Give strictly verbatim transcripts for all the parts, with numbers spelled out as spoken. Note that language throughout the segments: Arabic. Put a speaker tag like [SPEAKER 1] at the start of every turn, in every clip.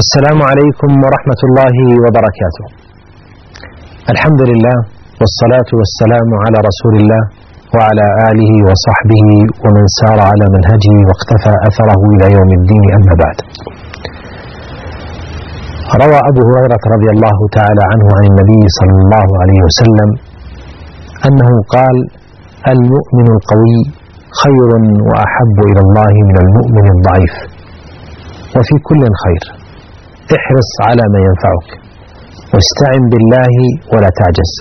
[SPEAKER 1] السلام عليكم ورحمة الله وبركاته. الحمد لله والصلاة والسلام على رسول الله وعلى آله وصحبه ومن سار على منهجه واقتفى أثره إلى يوم الدين، أما بعد. روى أبو هريرة رضي الله تعالى عنه عن النبي صلى الله عليه وسلم أنه قال: المؤمن القوي خير وأحب إلى الله من المؤمن الضعيف، وفي كل خير، احرص على ما ينفعك، واستعن بالله ولا تعجز،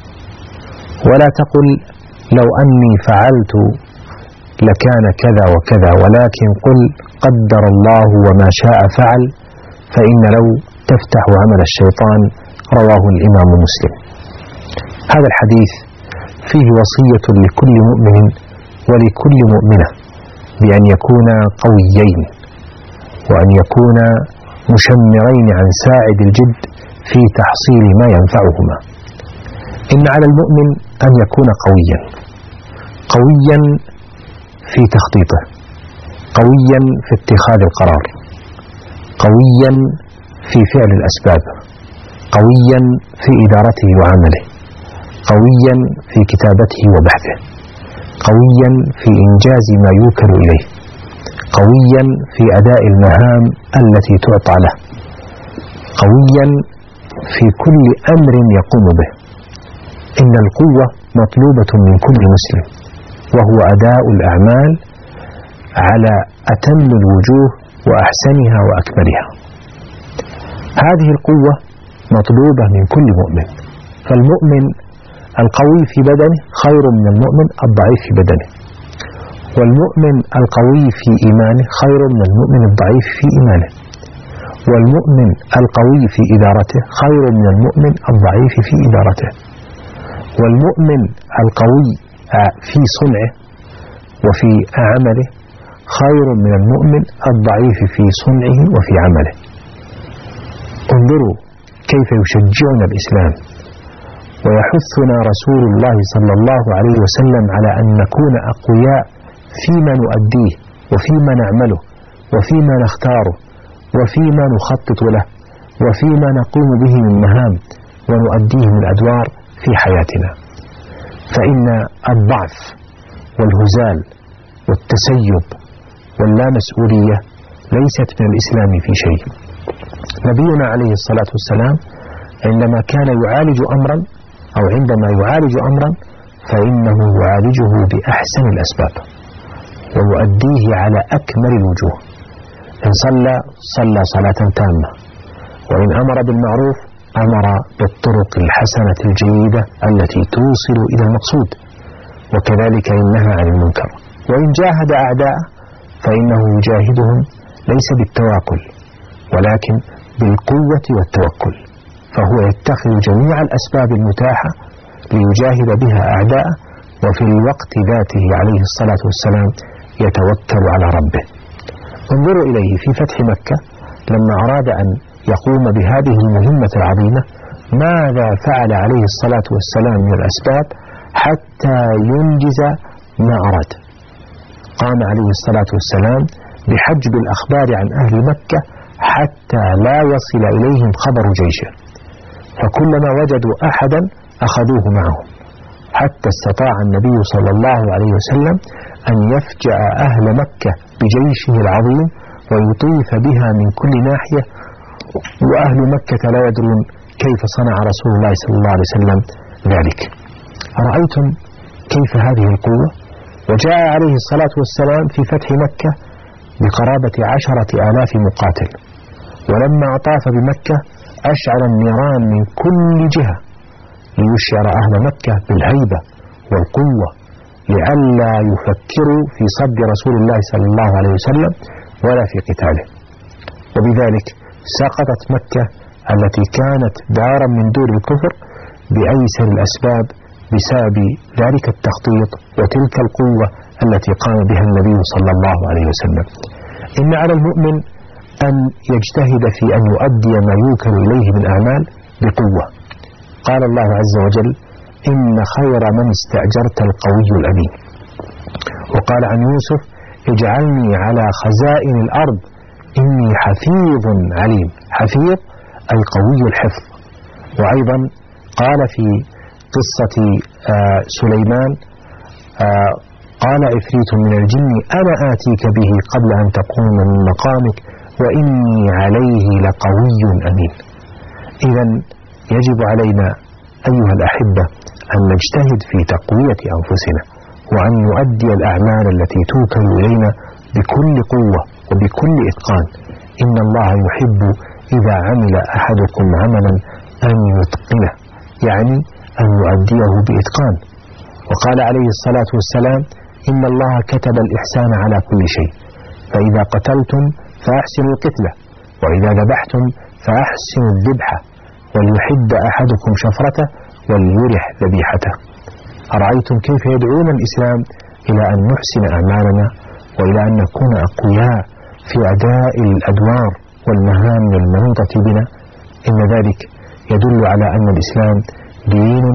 [SPEAKER 1] ولا تقل لو أني فعلت لكان كذا وكذا، ولكن قل قدر الله وما شاء فعل، فإن لو تفتح عمل الشيطان. رواه الإمام مسلم. هذا الحديث فيه وصية لكل مؤمن ولكل مؤمنة بأن يكونا قويين، وأن يكونا مشمرين عن ساعد الجد في تحصيل ما ينفعهما. إن على المؤمن أن يكون قويا قويا في تخطيطه، قويا في اتخاذ القرار، قويا في فعل الأسباب، قويا في إدارته وعمله، قويا في كتابته وبحثه، قويا في إنجاز ما يوكل إليه، قويا في أداء المهام التي تعطى له، قويا في كل أمر يقوم به. إن القوة مطلوبة من كل مسلم، وهو أداء الأعمال على أتم الوجوه وأحسنها وأكملها. هذه القوة مطلوبة من كل مؤمن، فالمؤمن القوي في بدنه خير من المؤمن الضعيف في بدنه، والمؤمن القوي في إيمانه خير من المؤمن الضعيف في إيمانه، والمؤمن القوي في إدارته خير من المؤمن الضعيف في إدارته، والمؤمن القوي في صنعه وفي عمله خير من المؤمن الضعيف في صنعه وفي عمله. انظروا كيف يشجعنا الإسلام ويحثنا رسول الله صلى الله عليه وسلم على أن نكون أقوياء فيما نؤديه، وفيما نعمله، وفيما نختاره، وفيما نخطط له، وفيما نقوم به من مهام ونؤديه من أدوار في حياتنا. فإن الضعف والهزال والتسيب واللامسؤولية ليست من الإسلام في شيء. نبينا عليه الصلاة والسلام عندما كان يعالج أمرا أو عندما يعالج أمرا فإنه يعالجه بأحسن الأسباب ويؤديه على أكمل الوجوه. إن صلى صلى صلاة تامة، وإن أمر بالمعروف أمر بالطرق الحسنة الجيدة التي توصل إلى المقصود، وكذلك إن نهى عن المنكر. وإن جاهد أعداءه فإنه يجاهدهم ليس بالتواكل ولكن بالقوة والتوكل، فهو يتخذ جميع الأسباب المتاحة ليجاهد بها أعداءه، وفي الوقت ذاته عليه الصلاة والسلام يتوكل على ربه. انظروا إليه في فتح مكة لما أراد أن يقوم بهذه المهمة العظيمة، ماذا فعل عليه الصلاة والسلام من الأسباب حتى ينجز ما أراد؟ قام عليه الصلاة والسلام بحجب الأخبار عن أهل مكة حتى لا يصل إليهم خبر جيشه، فكلما وجدوا أحدا أخذوه معهم، حتى استطاع النبي صلى الله عليه وسلم أن يفجأ أهل مكة بجيشه العظيم ويطيف بها من كل ناحية، وأهل مكة لا يدرون كيف صنع رسول الله صلى الله عليه وسلم ذلك. أرأيتم كيف هذه القوة؟ وجاء عليه الصلاة والسلام في فتح مكة بقرابة عشرة آلاف مقاتل، ولما أطاف بمكة أشعل النيران من كل جهة ليشعر أهل مكة بالهيبة والقوة، لئلا يفكروا في صد رسول الله صلى الله عليه وسلم ولا في قتاله. وبذلك سقطت مكة التي كانت دارا من دور الكفر بأيسر الأسباب بسبب ذلك التخطيط وتلك القوة التي قام بها النبي صلى الله عليه وسلم. إن على المؤمن أن يجتهد في أن يؤدي ما يوكل إليه من أعمال بقوة. قال الله عز وجل: إن خير من استأجرت القوي الأمين. وقال عن يوسف: اجعلني على خزائن الأرض إني حفيظ عليم. حفيظ أي قوي الحفظ. وأيضا قال في قصة آه سليمان آه قال عفريت من الجن أنا آتيك به قبل أن تقوم من مقامك وإني عليه لقوي أمين. إذن يجب علينا أيها الأحبة أن نجتهد في تقوية أنفسنا وأن نؤدي الأعمال التي توكل إلينا بكل قوة وبكل إتقان. إن الله يحب إذا عمل أحدكم عملا أن يتقنه، يعني أن يؤديه بإتقان. وقال عليه الصلاة والسلام إن الله كتب الإحسان على كل شيء، فإذا قتلتم فأحسنوا القتلة، وإذا ذبحتم فأحسنوا الذبحة، وليحد أحدكم شفرته وليرح ذبيحته. أرأيتم كيف يدعون الإسلام إلى أن نحسن أعمالنا وإلى أن نكون أقوياء في أداء الأدوار والمهام المنوطة بنا؟ إن ذلك يدل على أن الإسلام دين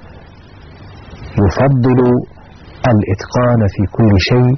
[SPEAKER 1] يفضل الإتقان في كل شيء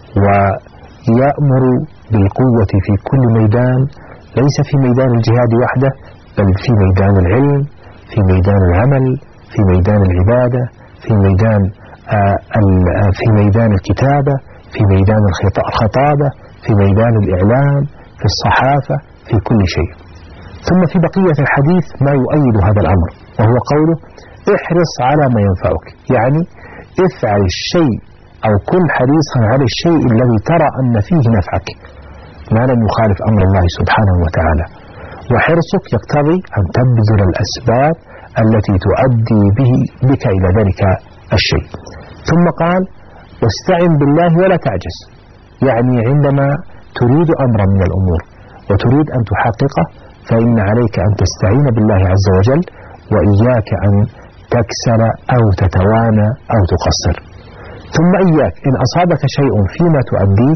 [SPEAKER 1] ويأمر بالقوة في كل ميدان، ليس في ميدان الجهاد وحده بل في ميدان العلم، في ميدان العمل، في ميدان العبادة، في ميدان آه في ميدان الكتابة، في ميدان الخطابة، في ميدان الإعلام، في الصحافة، في كل شيء. ثم في بقية الحديث ما يؤيد هذا الأمر، وهو قوله احرص على ما ينفعك، يعني افعل الشيء أو كن حريصا على الشيء الذي ترى أن فيه نفعك ما لم يخالف أمر الله سبحانه وتعالى. وحرصك يقتضي أن تبذل الأسباب التي تؤدي به بك إلى ذلك الشيء. ثم قال واستعن بالله ولا تعجز، يعني عندما تريد أمرا من الأمور وتريد أن تحققه فإن عليك أن تستعين بالله عز وجل، وإياك أن تكسل أو تتوانى أو تقصر. ثم إياك إن أصابك شيء فيما تؤديه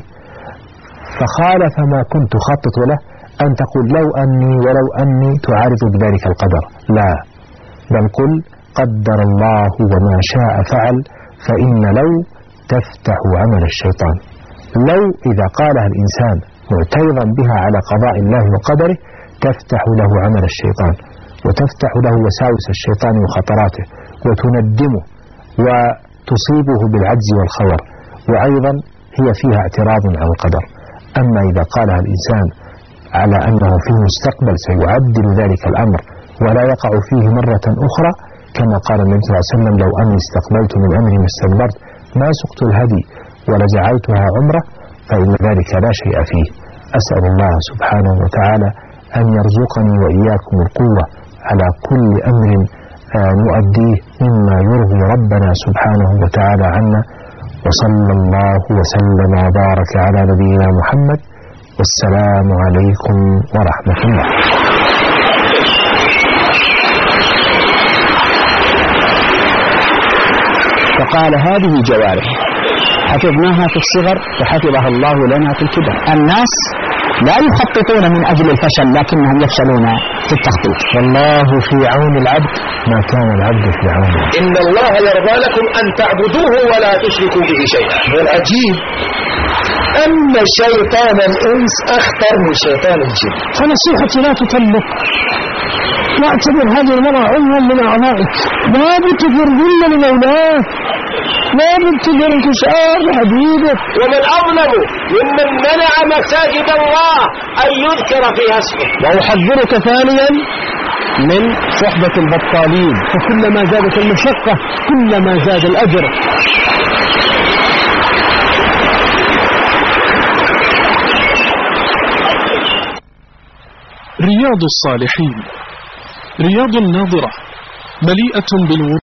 [SPEAKER 1] فخالف ما كنت تخطط له أن تقول لو أني ولو أني تعارض بذلك القدر، لا، بل قل قدر الله وما شاء فعل، فإن لو تفتح عمل الشيطان. لو إذا قالها الإنسان معترضا بها على قضاء الله وقدره تفتح له عمل الشيطان، وتفتح له وساوس الشيطان وخطراته، وتندمه وتصيبه بالعجز والخور، وأيضا هي فيها اعتراض على القدر. أما إذا قالها الإنسان على أنه في المستقبل سيعدل ذلك الأمر ولا يقع فيه مرة أخرى، كما قال النبي صلى الله عليه وسلم لو أني استقبلت من أمري ما استدبرت ما سقت الهدي ولجعلتها عمرة، فإن ذلك لا شيء فيه. أسأل الله سبحانه وتعالى أن يرزقني وإياكم القوة على كل أمر نؤديه مما يرضي ربنا سبحانه وتعالى عنا. وصلى الله وسلم وبارك على نبينا محمد، والسلام عليكم ورحمة الله.
[SPEAKER 2] فقال هذه جوارح حفظناها في الصغر وحفظها الله لنا في الكبر. الناس لا يخططون من أجل الفشل لكنهم يفشلون في التخطيط.
[SPEAKER 1] والله في عون العبد ما كان العبد في عونه.
[SPEAKER 3] إن الله يرضى لكم أن تعبدوه ولا تشركوا به شيئا. والعجيب أن شيطان الإنس أخطر من شيطان الجن.
[SPEAKER 4] فنصيحتي لا تتلق، واعتبر هذه المرأة عضوا من أعضائك، لا بد تذل لمولاه، لا بد تذل انكسار لحبيبك.
[SPEAKER 3] ومن أظلم ممن منع مساجد الله أن يذكر فيها اسمه.
[SPEAKER 4] وأحذرك ثانيا من صحبة البطالين، فكلما زادت المشقة كلما زاد الأجر.
[SPEAKER 5] رياض الصالحين، رياض ناظرة مليئة بالورود